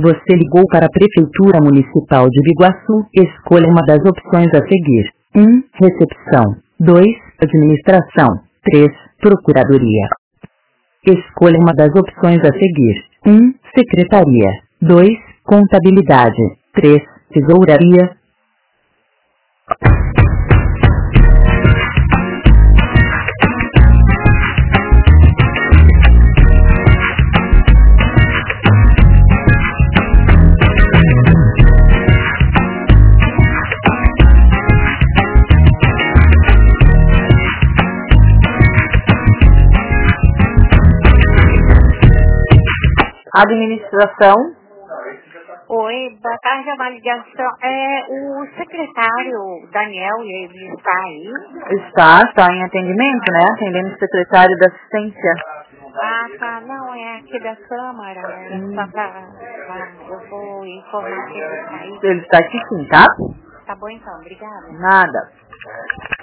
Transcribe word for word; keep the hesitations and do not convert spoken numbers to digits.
Você ligou para a Prefeitura Municipal de Biguaçu. Escolha uma das opções a seguir. um. Recepção. dois. Administração. três. Procuradoria. Escolha uma das opções a seguir. um. Secretaria. dois. Contabilidade. três. Tesouraria. Administração. Oi, boa tarde, é uma ligação. É o secretário Daniel, ele está aí? Está, está em atendimento, né? Atendendo o secretário da assistência. Ah, tá, não, é aqui da Câmara, é Hum. só pra, pra- eu vou informar que ele está aí. Ele está aqui sim, tá? Tá bom então, obrigada. Nada.